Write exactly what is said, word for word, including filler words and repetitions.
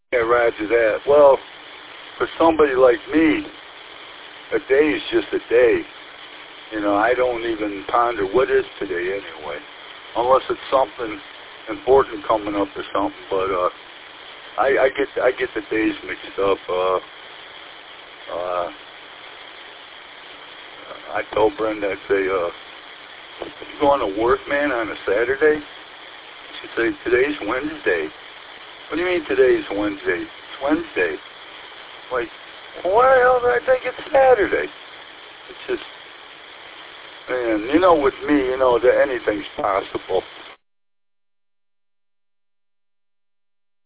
Yeah, roger that. Well, for somebody like me, a day is just a day. You know, I don't even ponder what is today anyway, unless it's something important coming up or something. But uh, I, I get I get the days mixed up. Uh, uh, I told Brenda, I'd say, uh, you going to work, man, on a Saturday? She'd say, today's Wednesday. What do you mean today's Wednesday? It's Wednesday. Like, well, why the hell did I think it's Saturday? It's just, man, you know, with me, you know, that anything's possible.